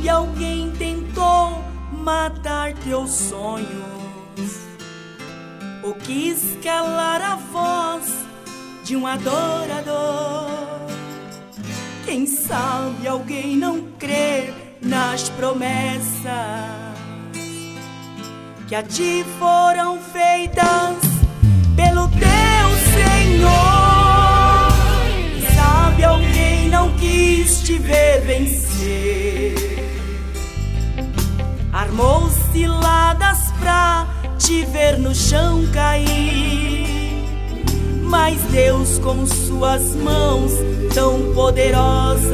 sabe, alguém tentou matar teus sonhos, ou quis calar a voz de um adorador. Quem sabe alguém não crê nas promessas que a ti foram feitas pelo teu Senhor. Quem sabe alguém não quis te ver vencer, armou ciladas pra te ver no chão cair. Mas Deus, com suas mãos tão poderosas,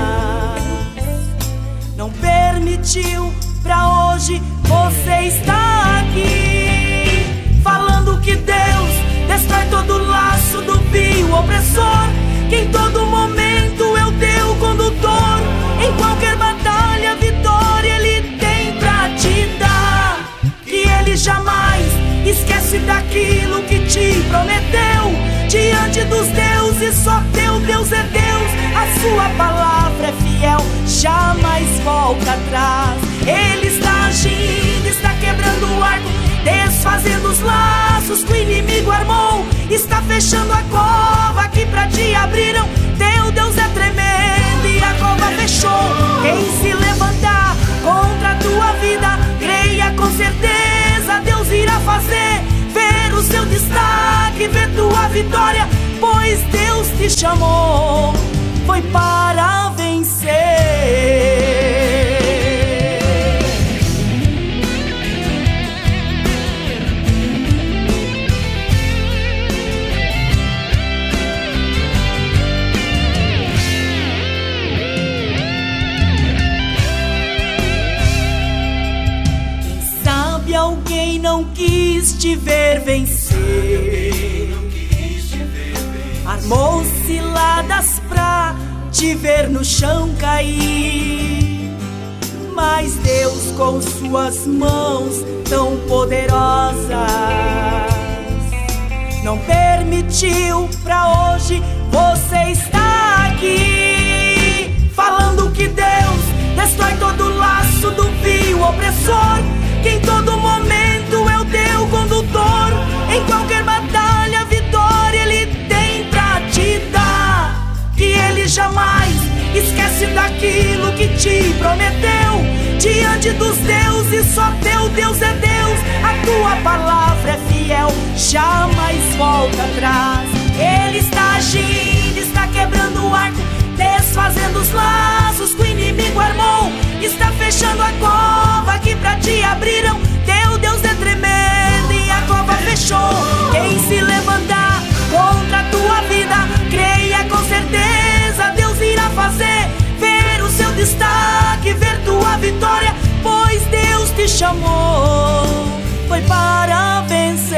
não permitiu pra hoje você estar aqui, falando que Deus destrói todo laço do vil opressor, que em todo momento é o teu condutor. Em qualquer batalha, vitória Ele tem pra te dar, que Ele jamais esquece daquilo que te prometeu. Diante dos deuses, só teu Deus é Deus, a sua palavra é fiel, jamais volta atrás. Ele está agindo, está quebrando o arco, desfazendo os laços que o inimigo armou, está fechando a cova que pra ti abriram. Teu Deus é tremendo e a cova fechou. Quem se levantar contra a tua vida, creia com certeza, Deus irá fazer ver o seu destaque, ver tua vitória, pois Deus te chamou, foi para vencer. Quem sabe alguém não quis te ver vencer, armou ciladas pra te ver no chão cair. Mas Deus, com suas mãos tão poderosas, não permitiu pra hoje você estar aqui, falando que Deus destrói todo laço do vil opressor, que em todo momento é o teu condutor. Em qualquer batalha, vitória Ele tem pra te dar, que Ele jamais esquece daquilo que te prometeu. Diante dos deuses, só teu Deus é Deus, a tua palavra é fiel, jamais volta atrás. Ele está agindo, está quebrando o arco, desfazendo os laços que o inimigo armou, está fechando a cova que pra ti abriram. Teu Deus é tremendo e a cova fechou. Quem se levantar contra a tua vida, creia com certeza, Deus irá fazer ver o seu destaque, ver tua vitória, pois Deus te chamou, foi para vencer.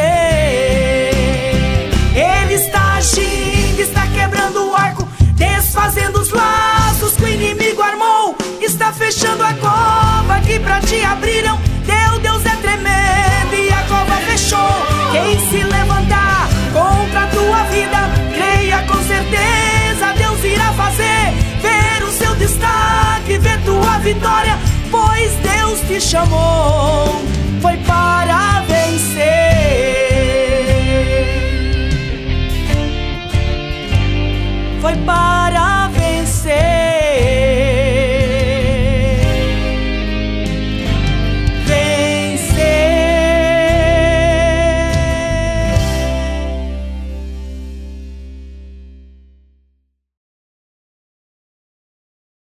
Ele está agindo, está quebrando o arco, desfazendo os laços que o inimigo armou, está fechando a cova que pra ti abriram. Teu Deus é tremendo e a cova fechou. Quem se levantar contra a tua vida, creia com certeza, Deus irá fazer ver o seu destaque, ver tua vitória, pois Deus te chamou, foi para vencer. Foi para vencer.